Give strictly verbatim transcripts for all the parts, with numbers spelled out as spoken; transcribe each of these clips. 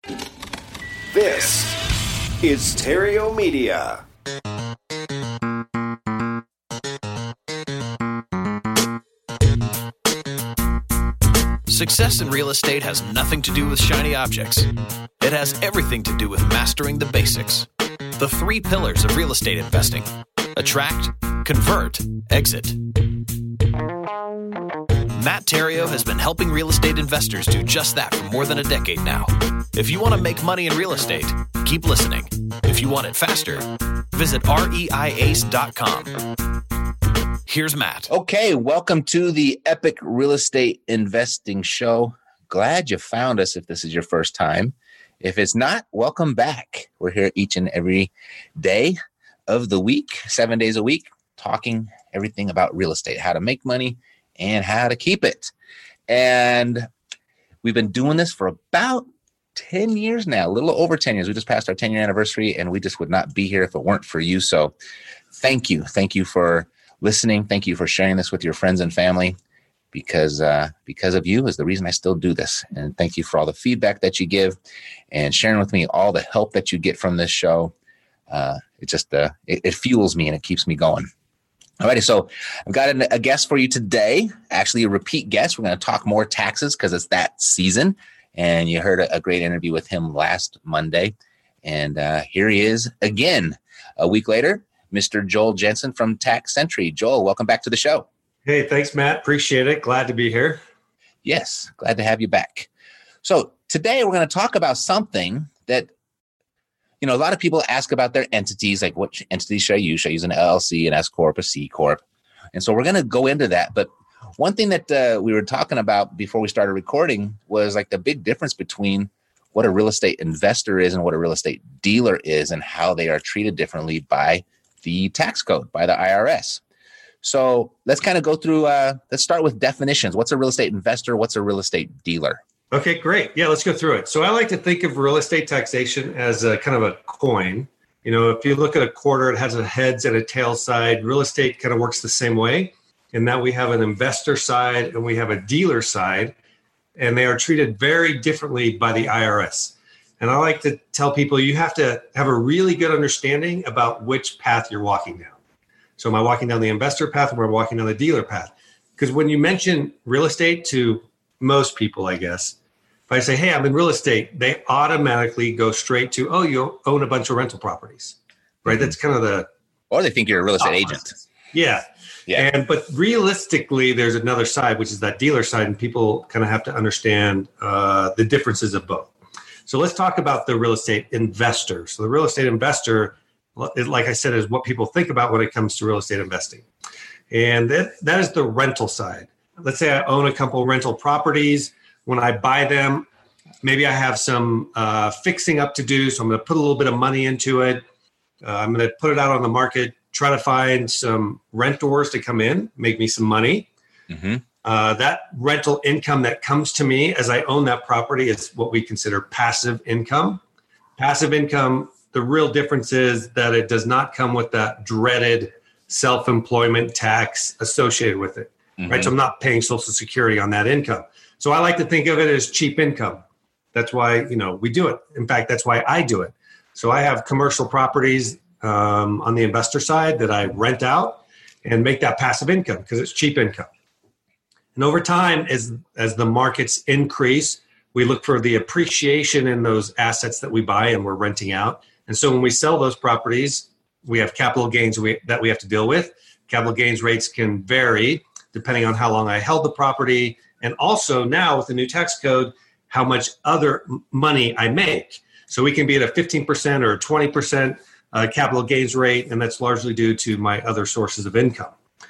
This is Stereo Media. Success in real estate has nothing to do with shiny objects. It has everything to do with mastering the basics. The three pillars of real estate investing: attract, convert, exit. Matt Theriault has been helping real estate investors do just that for more than a decade now. If you want to make money in real estate, keep listening. If you want it faster, visit reiace dot com. Here's Matt. Okay, welcome to the Epic Real Estate Investing Show. Glad you found us if this is your first time. If it's not, welcome back. We're here each and every day of the week, seven days a week, talking everything about real estate, how to make money and how to keep it. And we've been doing this for about ten years now, a little over ten years. We just passed our ten-year anniversary, and we just would not be here if it weren't for you. So thank you. Thank you for listening. Thank you for sharing this with your friends and family, because uh, because of you is the reason I still do this. And thank you for all the feedback that you give and sharing with me all the help that you get from this show. Uh, it just uh, it, it fuels me and it keeps me going. Alrighty, so I've got a, a guest for you today, actually a repeat guest. We're going to talk more taxes because it's that season. And you heard a, a great interview with him last Monday. And uh, here he is again a week later. Mister Joel Jensen from Tax Century. Joel, welcome back to the show. Hey, thanks, Matt. Appreciate it. Glad to be here. Yes, glad to have you back. So today we're going to talk about something that, you know, a lot of people ask about their entities, like what entities should I use? Should I use an L L C, an S Corp, a C Corp? And so we're going to go into that. But one thing that uh, we were talking about before we started recording was like the big difference between what a real estate investor is and what a real estate dealer is, and how they are treated differently by the tax code, by the I R S. So let's kind of go through, uh, let's start with definitions. What's a real estate investor? What's a real estate dealer? Okay, great. Yeah, let's go through it. So I like to think of real estate taxation as a kind of a coin. You know, if you look at a quarter, it has a heads and a tail side. Real estate kind of works the same way. And now we have an investor side and we have a dealer side, and they are treated very differently by the I R S. And I like to tell people you have to have a really good understanding about which path you're walking down. So am I walking down the investor path or am I walking down the dealer path? Because when you mention real estate to most people, I guess, if I say, hey, I'm in real estate, they automatically go straight to, oh, you own a bunch of rental properties, right? Mm-hmm. That's kind of the... Or they think you're a real estate opposite. agent. Yeah. Yeah. And but realistically, there's another side, which is that dealer side, and people kind of have to understand uh, the differences of both. So let's talk about the real estate investor. So the real estate investor, like I said, is what people think about when it comes to real estate investing. And that, that is the rental side. Let's say I own a couple of rental properties. When I buy them, maybe I have some uh, fixing up to do. So I'm going to put a little bit of money into it. Uh, I'm going to put it out on the market, try to find some renters to come in, make me some money. Mm-hmm. Uh, that rental income that comes to me as I own that property is what we consider passive income. Passive income, the real difference is that it does not come with that dreaded self-employment tax associated with it, mm-hmm. right? So I'm not paying Social Security on that income. So I like to think of it as cheap income. That's why, you know, we do it. In fact, that's why I do it. So I have commercial properties um, on the investor side that I rent out and make that passive income because it's cheap income. And over time, as, as the markets increase, we look for the appreciation in those assets that we buy and we're renting out. And so when we sell those properties, we have capital gains we, that we have to deal with. Capital gains rates can vary depending on how long I held the property. And also now with the new tax code, how much other money I make. So we can be at a fifteen percent or a twenty percent uh, capital gains rate, and that's largely due to my other sources of income.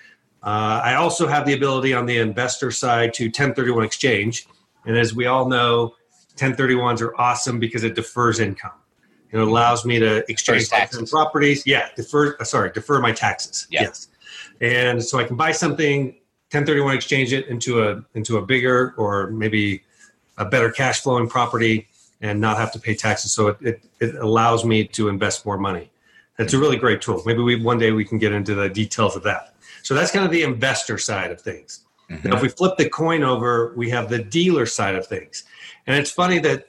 Uh, I also have the ability on the investor side to ten thirty-one exchange. And as we all know, ten thirty-ones are awesome because it defers income. It allows me to exchange taxes. properties. Yeah, defer, sorry, defer my taxes. Yeah. Yes. And so I can buy something, ten thirty-one exchange it into a into a bigger or maybe a better cash flowing property and not have to pay taxes. So it, it, it allows me to invest more money. It's a really great tool. Maybe we one day we can get into the details of that. So that's kind of the investor side of things. Mm-hmm. Now, if we flip the coin over, we have the dealer side of things. And it's funny that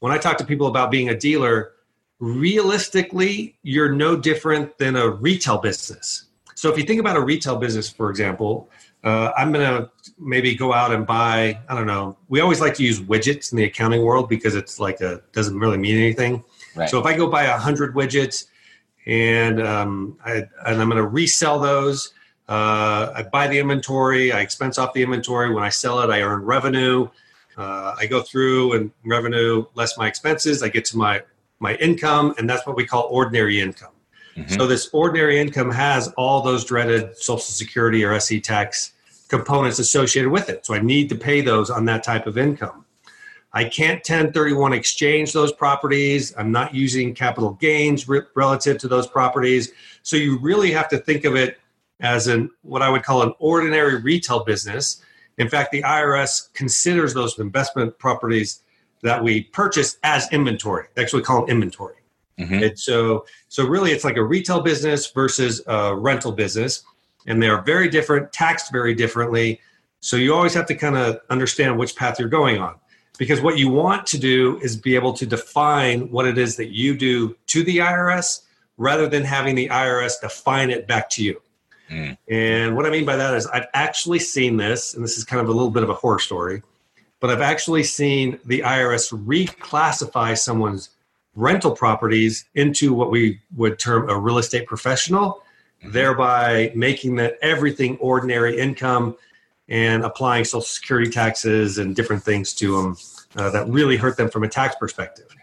when I talk to people about being a dealer, realistically, you're no different than a retail business. So if you think about a retail business, for example, uh, I'm going to maybe go out and buy, I don't know, we always like to use widgets in the accounting world because it's like a, doesn't really mean anything. Right. So if I go buy a hundred widgets and, um, I, and I'm going to resell those, uh, I buy the inventory, I expense off the inventory. When I sell it, I earn revenue. Uh, I go through and revenue less my expenses. I get to my, my income, and that's what we call ordinary income. Mm-hmm. So this ordinary income has all those dreaded Social Security or S E tax components associated with it. So I need to pay those on that type of income. I can't ten thirty-one exchange those properties. I'm not using capital gains re- relative to those properties. So you really have to think of it as an what I would call an ordinary retail business. In fact, the I R S considers those investment properties that we purchase as inventory. They actually call them inventory. Mm-hmm. And so, so really it's like a retail business versus a rental business, and they're very different, taxed very differently. So you always have to kind of understand which path you're going on, because what you want to do is be able to define what it is that you do to the I R S rather than having the I R S define it back to you. Mm. And what I mean by that is I've actually seen this, and this is kind of a little bit of a horror story, but I've actually seen the I R S reclassify someone's rental properties into what we would term a real estate professional, mm-hmm. thereby making that everything ordinary income and applying Social Security taxes and different things to them uh, that really hurt them from a tax perspective.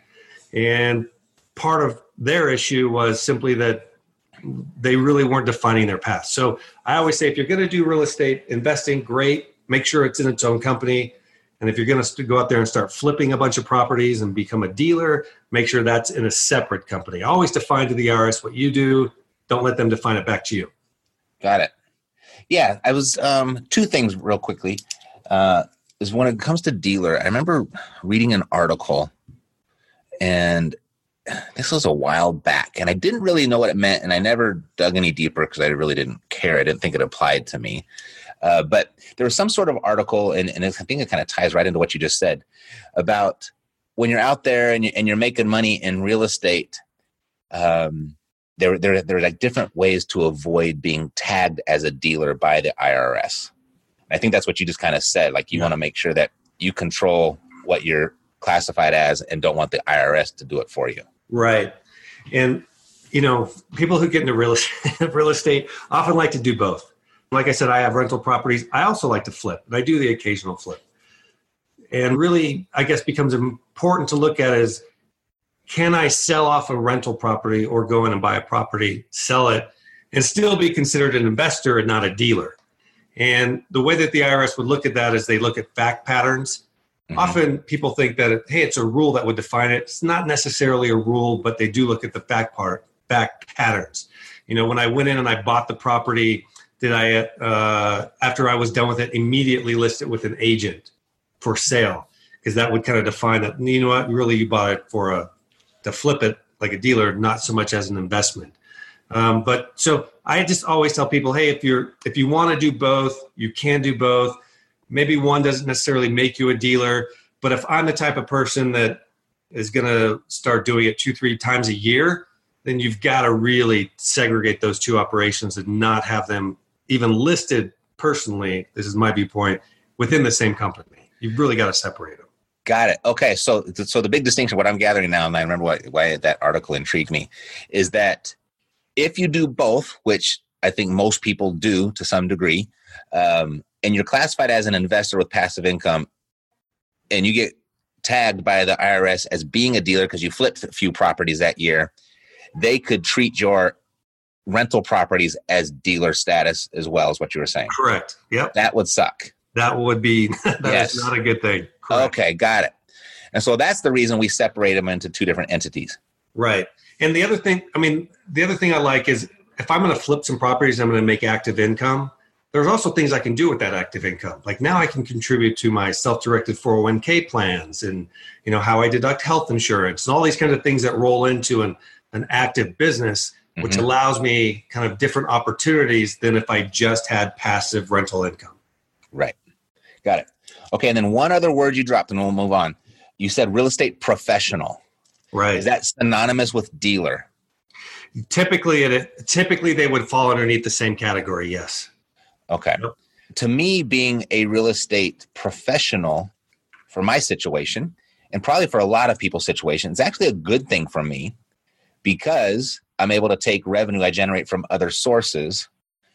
And part of their issue was simply that they really weren't defining their path. So I always say, if you're going to do real estate investing, great, make sure it's in its own company. And if you're going to go out there and start flipping a bunch of properties and become a dealer, make sure that's in a separate company. Always define to the I R S what you do. Don't let them define it back to you. Got it. Yeah, I was um, two things real quickly. Uh, is when it comes to dealer, I remember reading an article, and this was a while back, and I didn't really know what it meant, and I never dug any deeper because I really didn't care. I didn't think it applied to me. Uh, but there was some sort of article, and, and I think it kind of ties right into what you just said, about when you're out there and, you, and you're making money in real estate, um, there, there, there are like different ways to avoid being tagged as a dealer by the I R S. I think that's what you just kind of said. Like you yeah. want to make sure that you control what you're classified as and don't want the I R S to do it for you. Right. And, you know, people who get into real estate, real estate often like to do both. Like I said, I have rental properties. I also like to flip, and I do the occasional flip. And really, I guess, becomes important to look at is, can I sell off a rental property or go in and buy a property, sell it, and still be considered an investor and not a dealer? And the way that the I R S would look at that is they look at fact patterns. Mm-hmm. Often people think that, hey, it's a rule that would define it. It's not necessarily a rule, but they do look at the fact part, fact patterns. You know, when I went in and I bought the property, did I, uh, after I was done with it, immediately list it with an agent for sale? Because that would kind of define that, you know what, really you bought it for a, to flip it like a dealer, not so much as an investment. Um, but so I just always tell people, hey, if you're, if you want to do both, you can do both. Maybe one doesn't necessarily make you a dealer, but if I'm the type of person that is going to start doing it two, three times a year, then you've got to really segregate those two operations and not have them even listed personally, this is my viewpoint, within the same company. You've really got to separate them. Got it. Okay. So, so the big distinction, what I'm gathering now, and I remember why, why that article intrigued me, is that if you do both, which I think most people do to some degree, um, and you're classified as an investor with passive income, and you get tagged by the I R S as being a dealer because you flipped a few properties that year, they could treat your rental properties as dealer status as well, as what you were saying. Correct. Yep. That would suck. That would be, that yes. is not a good thing. Correct. Okay, got it. And so that's the reason we separate them into two different entities. Right. And the other thing, I mean, the other thing I like is if I'm going to flip some properties, I'm going to make active income. There's also things I can do with that active income. Like now I can contribute to my self-directed four oh one k plans and, you know, how I deduct health insurance and all these kinds of things that roll into an, an active business, which mm-hmm. allows me kind of different opportunities than if I just had passive rental income. Right. Got it. Okay. And then one other word you dropped and we'll move on. you said real estate professional. Right. Is that synonymous with dealer? Typically, it typically they would fall underneath the same category. Yes. Okay. Yep. To me, being a real estate professional for my situation, and probably for a lot of people's situations, it's actually a good thing for me because I'm able to take revenue I generate from other sources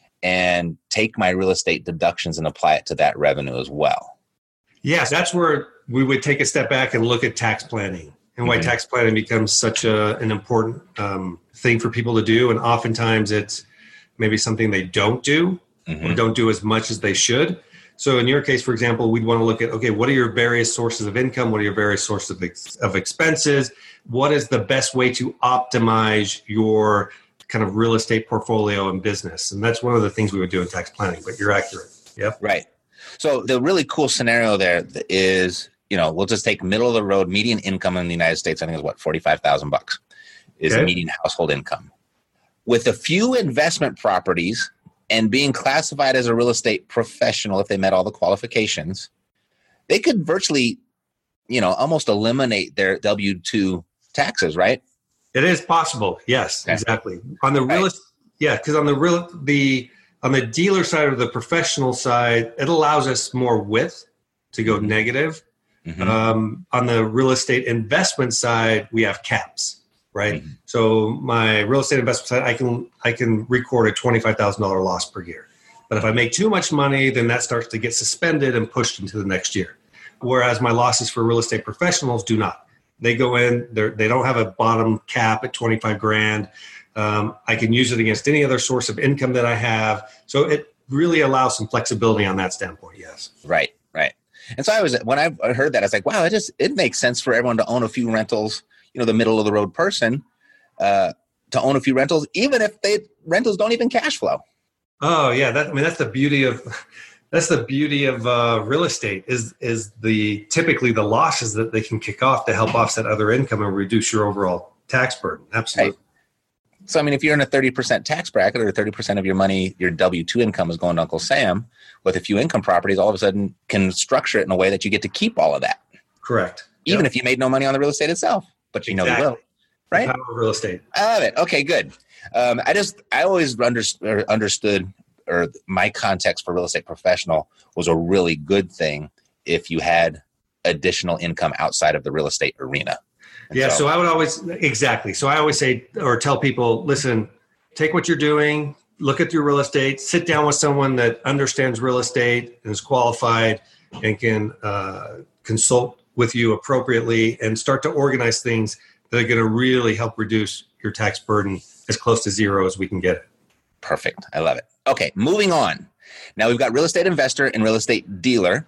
and take my real estate deductions and apply it to that revenue as well. Yes, that's where we would take a step back and look at tax planning and why mm-hmm. tax planning becomes such a, an important um, thing for people to do. And oftentimes it's maybe something they don't do mm-hmm. or don't do as much as they should. So in your case, for example, we'd want to look at, okay, what are your various sources of income? What are your various sources of, ex- of expenses? What is the best way to optimize your kind of real estate portfolio and business? And that's one of the things we would do in tax planning, but you're accurate. Yep. Right. So the really cool scenario there is, you know, we'll just take middle of the road median income in the United States. I think is what, forty-five thousand bucks is okay. median household income. With a few investment properties and being classified as a real estate professional, if they met all the qualifications, they could virtually, you know, almost eliminate their W two taxes, right? It is possible. Yes, okay. exactly. On the real, right. yeah, because on the real, the on the dealer side or the professional side, it allows us more width to go mm-hmm. negative. Mm-hmm. Um, on the real estate investment side, we have caps, right? Mm-hmm. So my real estate investment side, I can I can record a twenty-five thousand dollars loss per year. But if I make too much money, then that starts to get suspended and pushed into the next year. Whereas my losses for real estate professionals do not. They go in, they they don't have a bottom cap at twenty-five grand. Um, I can use it against any other source of income that I have. So it really allows some flexibility on that standpoint. Yes. Right. Right. And so I was, when I heard that, I was like, wow, it just, it makes sense for everyone to own a few rentals, you know, the middle of the road person, uh, to own a few rentals, even if they rentals don't even cash flow. Oh yeah. That, I mean, that's the beauty of, that's the beauty of uh, real estate is, is the, typically the losses that they can kick off to help offset other income and reduce your overall tax burden. Absolutely. Right. So, I mean, if you're in a thirty percent tax bracket or thirty percent of your money, your W two income is going to Uncle Sam with a few income properties, all of a sudden can structure it in a way that you get to keep all of that. Correct. Even yep. if you made no money on the real estate itself, but you exactly. know you will. Right? The power of real estate. I love it. Okay, good. Um, I just, I always understood, understood, or my context for real estate professional was a really good thing if you had additional income outside of the real estate arena. And yeah, so, so I would always, exactly. So I always say or tell people, listen, take what you're doing, look at your real estate, sit down with someone that understands real estate and is qualified and can uh, consult with you appropriately and start to organize things that are going to really help reduce your tax burden as close to zero as we can get it. Perfect. I love it. Okay, moving on. Now we've got real estate investor and real estate dealer,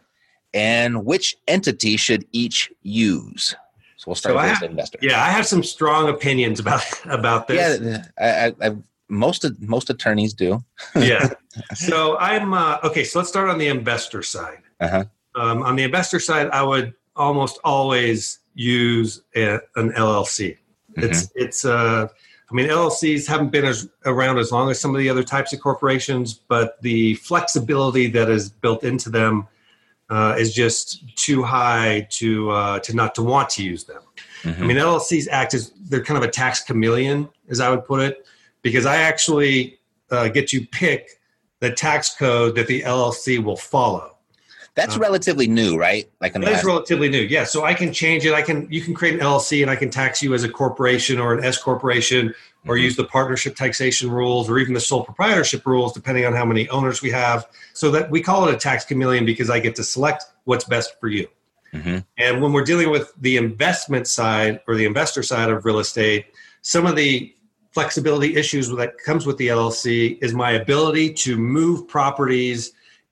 and which entity should each use? So we'll start so with real estate investor. Yeah, I have some strong opinions about about this. Yeah, I, I, most of, most attorneys do. Yeah. So I'm uh, okay. So let's start on the investor side. Uh-huh. Um, on the investor side, I would almost always use a, an L L C. Mm-hmm. It's it's. Uh, I mean, L L Cs haven't been as, around as long as some of the other types of corporations, but the flexibility that is built into them uh, is just too high to uh, to not to want to use them. Mm-hmm. I mean, L L Cs act as they're kind of a tax chameleon, as I would put it, because I actually uh, get to pick the tax code that the L L C will follow. That's um, relatively new, right? Like that is relatively new. Yeah. So I can change it. I can, you can create an L L C and I can tax you as a corporation or an S corporation, or mm-hmm. use the partnership taxation rules or even the sole proprietorship rules, depending on how many owners we have. So that we call it a tax chameleon because I get to select what's best for you. Mm-hmm. And when we're dealing with the investment side or the investor side of real estate, some of the flexibility issues that comes with the L L C is my ability to move properties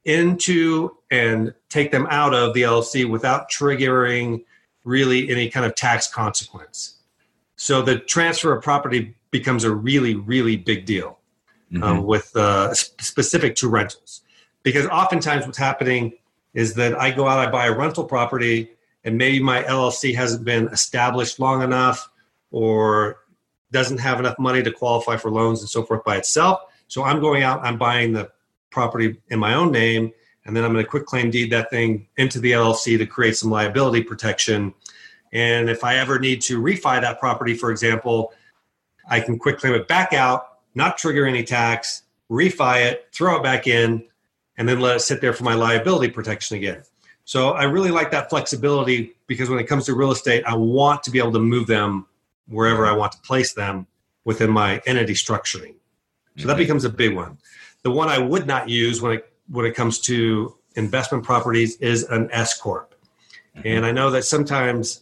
into and take them out of the L L C without triggering really any kind of tax consequence. So the transfer of property becomes a really, really big deal mm-hmm. um, with uh, specific to rentals. Because oftentimes what's happening is that I go out, I buy a rental property, and maybe my L L C hasn't been established long enough or doesn't have enough money to qualify for loans and so forth by itself. So I'm going out, I'm buying the property in my own name, and then I'm going to quick claim deed that thing into the L L C to create some liability protection. And if I ever need to refi that property, for example, I can quick claim it back out, not trigger any tax, refi it, throw it back in, and then let it sit there for my liability protection again. So I really like that flexibility because when it comes to real estate, I want to be able to move them wherever I want to place them within my entity structuring. So that becomes a big one. The one I would not use when it when it comes to investment properties is an S corp. And I know that sometimes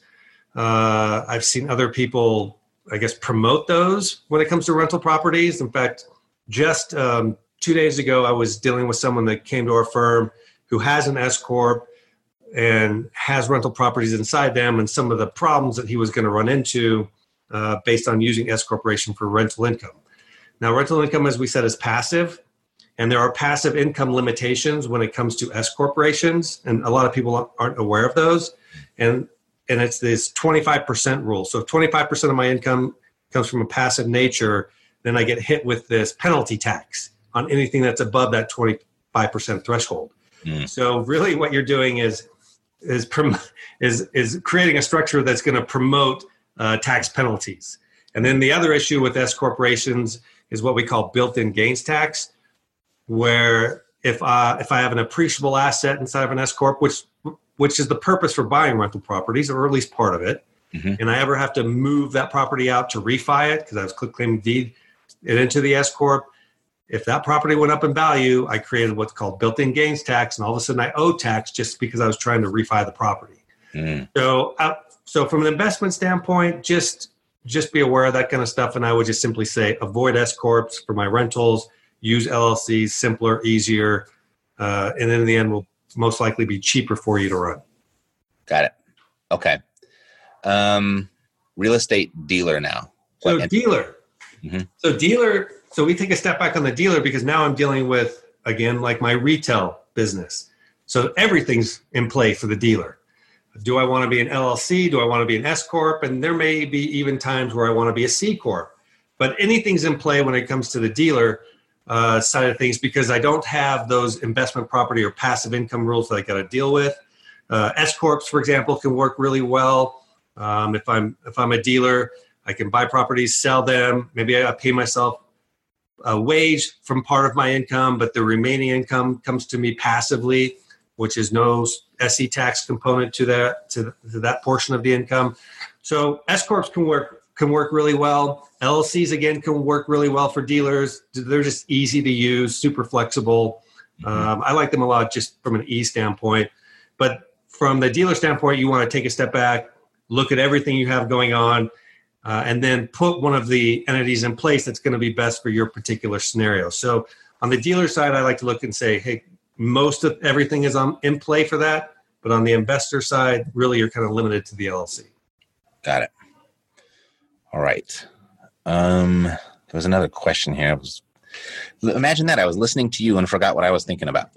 uh, I've seen other people, I guess, promote those when it comes to rental properties. In fact, just um, two days ago, I was dealing with someone that came to our firm who has an S corp and has rental properties inside them, and some of the problems that he was going to run into uh, based on using S corporation for rental income. Now, rental income, as we said, is passive, and there are passive income limitations when it comes to S corporations, and a lot of people aren't aware of those. And and it's this twenty-five percent rule. So if twenty-five percent of my income comes from a passive nature, then I get hit with this penalty tax on anything that's above that twenty-five percent threshold. Mm. So really what you're doing is is prom- is is creating a structure that's going to promote uh, tax penalties. And then the other issue with S corporations is what we call built-in gains tax, where if I if I have an appreciable asset inside of an S corp, which which is the purpose for buying rental properties, or at least part of it, mm-hmm. and I ever have to move that property out to refi it because I was click claim deed it into the S corp. If that property went up in value, I created what's called built-in gains tax, and all of a sudden I owe tax just because I was trying to refi the property. Mm. So, uh, so from an investment standpoint, just just be aware of that kind of stuff, and I would just simply say avoid S corps for my rentals. Use L L Cs, simpler, easier, uh, and in the end will most likely be cheaper for you to run. Got it. Okay. Um, real estate dealer now. So what dealer. Mm-hmm. So dealer. So we take a step back on the dealer because now I'm dealing with, again, like my retail business. So everything's in play for the dealer. Do I want to be an L L C? Do I want to be an S corp? And there may be even times where I want to be a C corp. But anything's in play when it comes to the dealer uh, side of things because I don't have those investment property or passive income rules that I got to deal with. Uh, S corps, for example, can work really well. Um, if I'm if I'm a dealer, I can buy properties, sell them. Maybe I pay myself a wage from part of my income, but the remaining income comes to me passively, which is no S E tax component to that to, to that portion of the income. So S corps can work can work really well. L L Cs again can work really well for dealers. They're just easy to use, super flexible. Mm-hmm. Um, I like them a lot just from an ease standpoint. But from the dealer standpoint, you want to take a step back, look at everything you have going on, uh, and then put one of the entities in place that's going to be best for your particular scenario. So on the dealer side, I like to look and say, hey, most of everything is on, in play for that. But on the investor side, really, you're kind of limited to the L L C. Got it. All right. Um, there was another question here. I was, imagine that. I was listening to you and forgot what I was thinking about.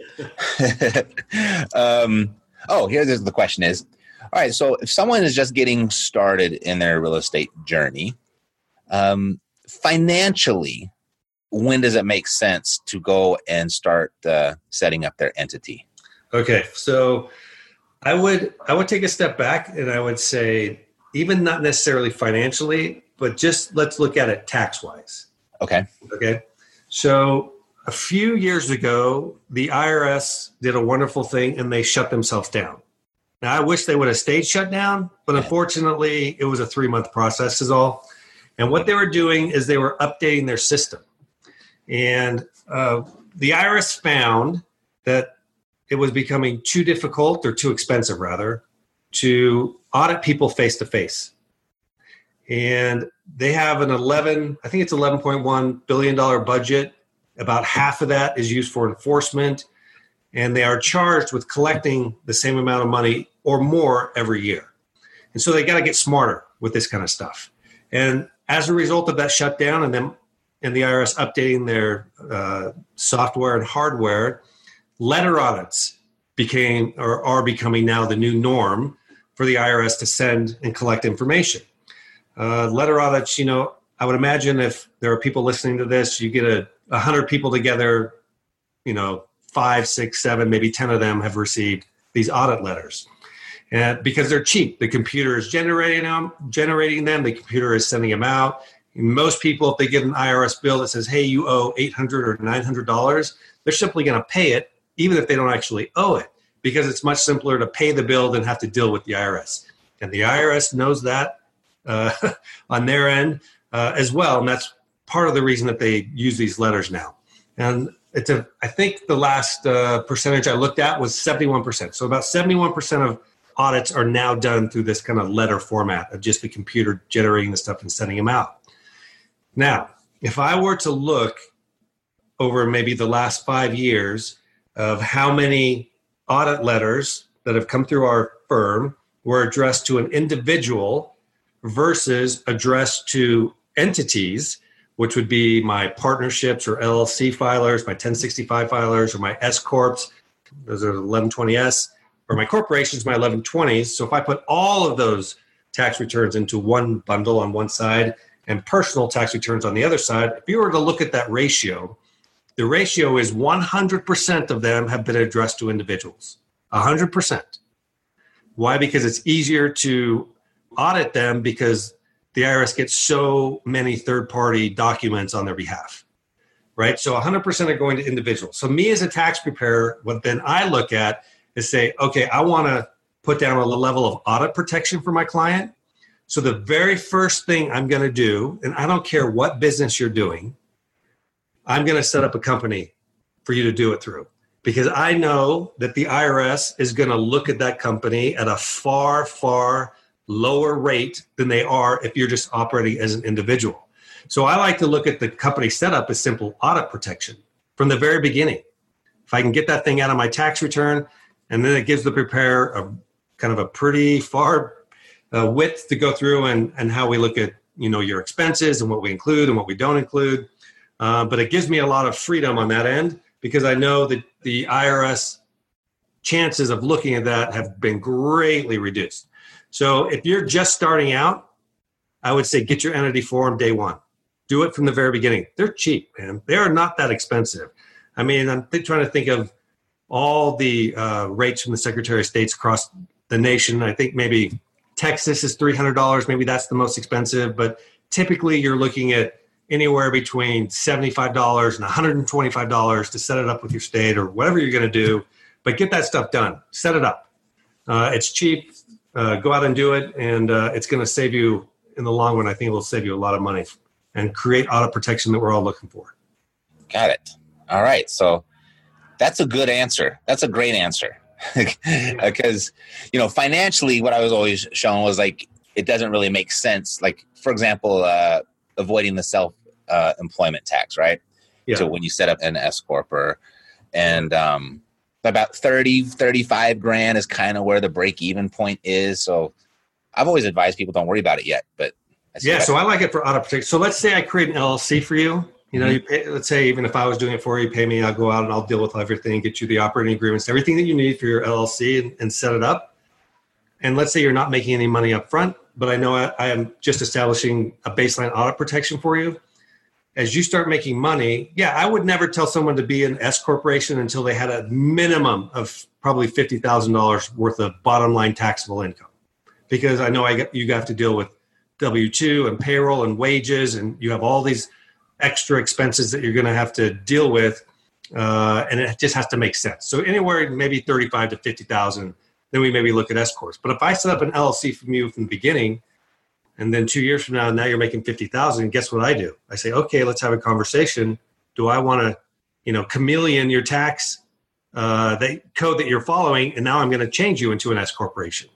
um, oh, here the question is. All right. So if someone is just getting started in their real estate journey, um, financially, when does it make sense to go and start uh, setting up their entity? Okay. So I would I would take a step back and I would say, even not necessarily financially, but just let's look at it tax-wise. Okay. Okay. So a few years ago, the I R S did a wonderful thing and they shut themselves down. Now, I wish they would have stayed shut down, but unfortunately, it was a three-month process is all. And what they were doing is they were updating their system. And uh, the I R S found that it was becoming too difficult or too expensive, rather, to audit people face-to-face. And they have an eleven, I think it's eleven point one billion dollars budget. About half of that is used for enforcement. And they are charged with collecting the same amount of money or more every year. And so they got to get smarter with this kind of stuff. And as a result of that shutdown and then and the I R S updating their uh, software and hardware, letter audits became or are becoming now the new norm for the I R S to send and collect information. Uh, letter audits, you know, I would imagine if there are people listening to this, you get a, a hundred people together, you know, five, six, seven, maybe ten of them have received these audit letters. And because they're cheap, the computer is generating them, generating them. The computer is sending them out. And most people, if they get an I R S bill that says, hey, you owe eight hundred dollars or nine hundred dollars, they're simply going to pay it, even if they don't actually owe it, because it's much simpler to pay the bill than have to deal with the I R S. And the I R S knows that uh, on their end uh, as well. And that's part of the reason that they use these letters now. And it's a, I think the last uh, percentage I looked at was seventy-one percent. So about seventy-one percent of audits are now done through this kind of letter format of just the computer generating the stuff and sending them out. Now, if I were to look over maybe the last five years of how many audit letters that have come through our firm were addressed to an individual versus addressed to entities, which would be my partnerships or L L C filers, my ten sixty-five filers, or my S corps, those are eleven twenty S, or my corporations, my eleven twenties. So if I put all of those tax returns into one bundle on one side and personal tax returns on the other side, if you were to look at that ratio, the ratio is one hundred percent of them have been addressed to individuals. one hundred percent. Why? Because it's easier to audit them because the I R S gets so many third-party documents on their behalf, right? So one hundred percent are going to individuals. So me as a tax preparer, what then I look at is say, okay, I want to put down a level of audit protection for my client. So the very first thing I'm going to do, and I don't care what business you're doing, I'm going to set up a company for you to do it through, because I know that the I R S is going to look at that company at a far, far lower rate than they are if you're just operating as an individual. So I like to look at the company setup as simple audit protection from the very beginning. If I can get that thing out of my tax return, and then it gives the preparer a kind of a pretty far uh, width to go through and, and how we look at, you know, your expenses and what we include and what we don't include. Uh, but it gives me a lot of freedom on that end because I know that the I R S chances of looking at that have been greatly reduced. So if you're just starting out, I would say get your entity form day one. Do it from the very beginning. They're cheap, man. They are not that expensive. I mean, I'm th- trying to think of all the uh, rates from the Secretary of State's across the nation. I think maybe Texas is three hundred dollars. Maybe that's the most expensive. But typically you're looking at anywhere between seventy-five dollars and one hundred twenty-five dollars to set it up with your state or whatever you're going to do. But get that stuff done. Set it up. Uh, it's cheap. Uh, go out and do it. And uh, it's going to save you in the long run. I think it will save you a lot of money and create audit protection that we're all looking for. Got it. All right. So that's a good answer. That's a great answer. Because, you know, financially, what I was always shown was like, it doesn't really make sense. Like, for example, uh, avoiding the self-employment uh, tax, right? Yeah. So when you set up an S corp, or, and um, about thirty, thirty-five grand is kind of where the break-even point is. So I've always advised people don't worry about it yet. But I yeah, so I like it for audit protection. So let's say I create an L L C for you. You know, Mm-hmm. you pay, let's say even if I was doing it for you, you pay me, I'll go out and I'll deal with everything, get you the operating agreements, everything that you need for your L L C and, and set it up. And let's say you're not making any money up front, but I know I, I am just establishing a baseline audit protection for you. As you start making money, yeah, I would never tell someone to be an S corporation until they had a minimum of probably fifty thousand dollars worth of bottom line taxable income. Because I know I get, you have to deal with W two and payroll and wages, and you have all these extra expenses that you're going to have to deal with, uh, and it just has to make sense. So anywhere maybe thirty-five to fifty thousand, then we maybe look at S corps. But if I set up an L L C from you from the beginning, and then two years from now, now you're making fifty thousand, guess what I do? I say, okay, let's have a conversation. Do I want to, you know, chameleon your tax uh, the code that you're following, and now I'm going to change you into an S corporation,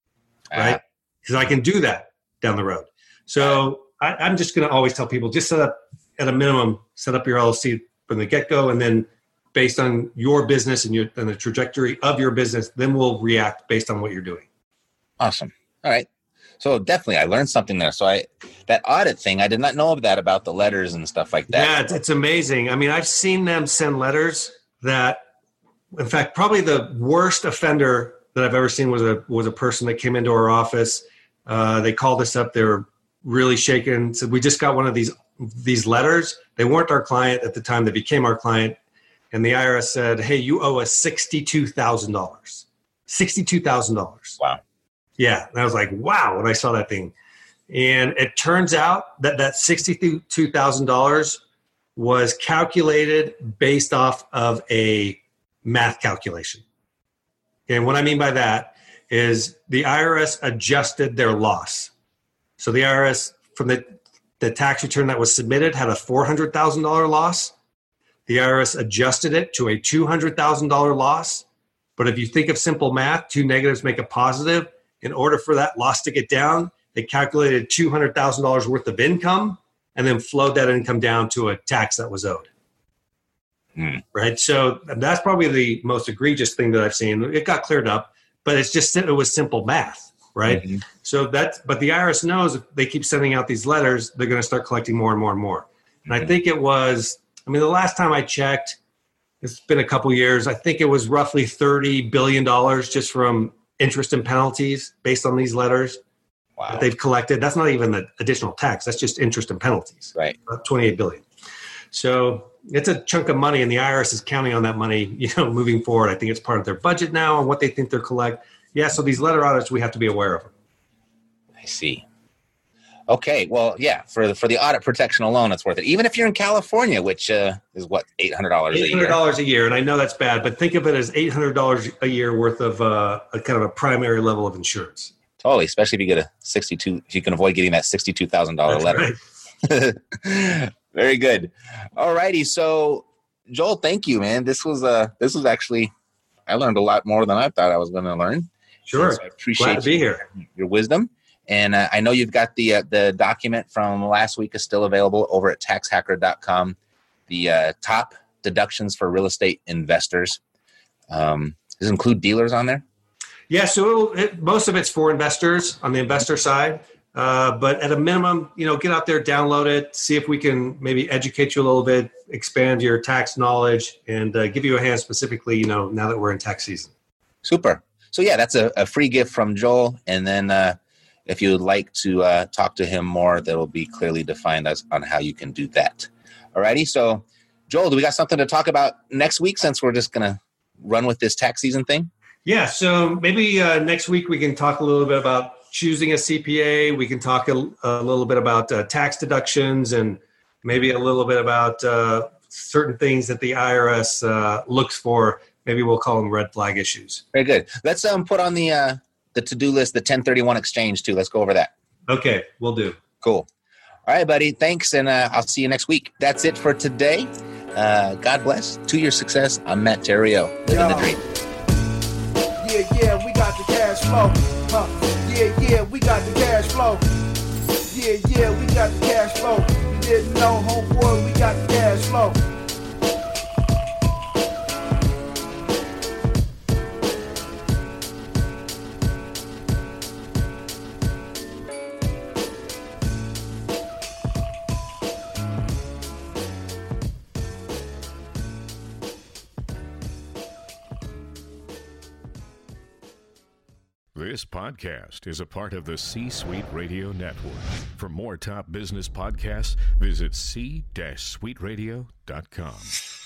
right? Because I can do that down the road. So I, I'm just going to always tell people, just set up at a minimum, set up your L L C from the get-go, and then based on your business and, your, and the trajectory of your business, then we'll react based on what you're doing. Awesome. All right. So definitely I learned something there. So I, that audit thing, I did not know of that about the letters and stuff like that. Yeah, it's, it's amazing. I mean, I've seen them send letters that, in fact, probably the worst offender that I've ever seen was a, was a person that came into our office. Uh, they called us up. They were really shaken. Said, we just got one of these, these letters. They weren't our client at the time. They became our client. And the I R S said, hey, you owe us sixty-two thousand dollars. sixty-two thousand dollars. Wow. Yeah. And I was like, wow, when I saw that thing. And it turns out that that sixty-two thousand dollars was calculated based off of a math calculation. And what I mean by that is the I R S adjusted their loss. So the I R S, from the, the tax return that was submitted, had a four hundred thousand dollars loss. The I R S adjusted it to a two hundred thousand dollars loss. But if you think of simple math, two negatives make a positive. In order for that loss to get down, they calculated two hundred thousand dollars worth of income and then flowed that income down to a tax that was owed. Hmm. Right? So that's probably the most egregious thing that I've seen. It got cleared up, but it's just, it was simple math, right? Mm-hmm. So that's, but the I R S knows if they keep sending out these letters, they're going to start collecting more and more and more. And mm-hmm. I think it was, I mean, the last time I checked, it's been a couple years, I think it was roughly thirty billion dollars just from interest and penalties based on these letters. Wow. That they've collected. That's not even the additional tax. That's just interest and penalties. Right. About twenty-eight billion dollars. So it's a chunk of money, and the I R S is counting on that money, you know, moving forward. I think it's part of their budget now and what they think they're collect. Yeah. So these letter audits, we have to be aware of them. I see. Okay. Well, yeah, for the, for the audit protection alone, it's worth it. Even if you're in California, which uh, is what, eight hundred dollars a year? eight hundred dollars a year. And I know that's bad, but think of it as eight hundred dollars a year worth of uh, a kind of a primary level of insurance. Totally, especially if you get a sixty-two, if you can avoid getting that sixty-two thousand dollars letter. Right. Very good. All righty. So, Joel, thank you, man. This was uh, this was actually, I learned a lot more than I thought I was going to learn. Sure. So I appreciate Glad to be you, here. Your wisdom. And uh, I know you've got the uh, the document from last week is still available over at tax hacker dot com. The uh, top deductions for real estate investors. Um, does it include dealers on there? Yeah, so it, most of it's for investors on the investor side. Uh, but at a minimum, you know, get out there, download it, see if we can maybe educate you a little bit, expand your tax knowledge, and uh, give you a hand specifically, you know, now that we're in tax season. Super. So, yeah, that's a, a free gift from Joel. And then uh, if you would like to uh, talk to him more, that will be clearly defined as on how you can do that. All righty. So, Joel, do we got something to talk about next week since we're just going to run with this tax season thing? Yeah, so maybe uh, next week we can talk a little bit about choosing a C P A. We can talk a, a little bit about uh, tax deductions and maybe a little bit about uh, certain things that the I R S uh, looks for. Maybe we'll call them red flag issues. Very good. Let's um, put on the uh, the to-do list the ten thirty-one exchange too. Let's go over that. Okay, we'll do. Cool. All right, buddy. Thanks, and uh, I'll see you next week. That's it for today. Uh, God bless. To your success. I'm Matt Theriault. Living the dream. Yeah, yeah, we got the cash flow. Huh. Yeah, yeah, we got the cash flow. Yeah, yeah, we got the cash flow. You didn't know, homeboy, we got the cash flow. This podcast is a part of the C-Suite Radio Network. For more top business podcasts, visit c suite radio dot com.